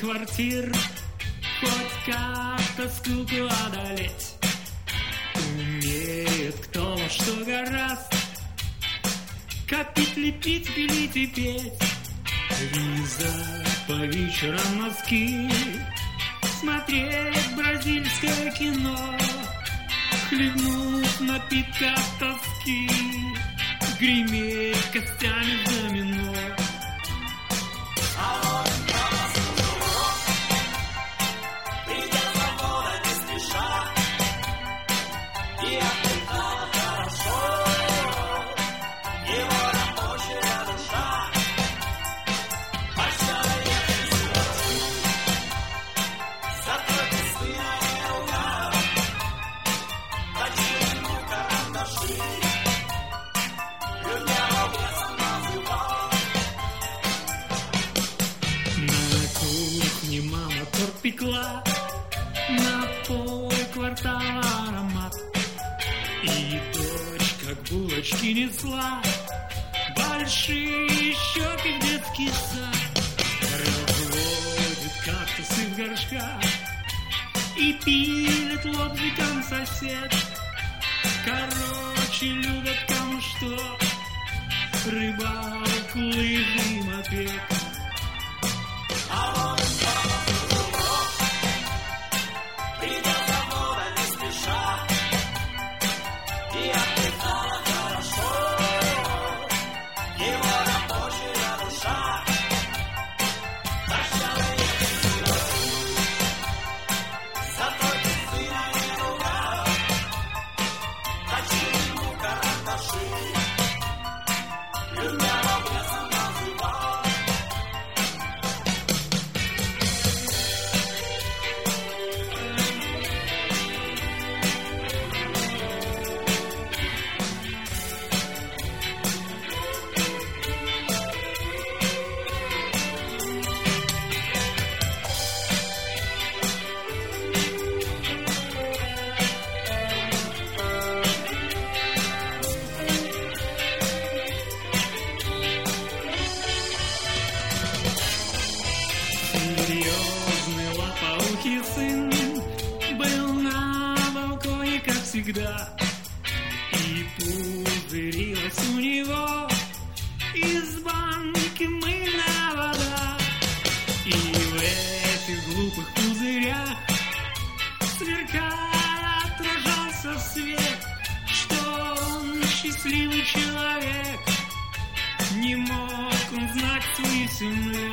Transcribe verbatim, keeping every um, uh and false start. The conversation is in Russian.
квартир, хоть как-то скуку одолеть. Умеет кто во что гораст, копить, лепить, пилить и петь. Вязать по вечерам носки, смотреть бразильское кино, хлебнуть напитка тоски, греметь костями в домино. Пекла на полквартала аромат, и дочь, как булочки, несла большие щеки в детский сад. Разводит кактусы в горшках и пилит лобзиком сосед. Короче, любят кому что, рыбалку, лыжи и мопед. Серьезный лопоухий сын был на балконе, как всегда, и пузырилась у него из банки мыльная вода. И в этих глупых пузырях, сверкая, отражался свет, что он счастливый человек. Не мог он знать свою семью.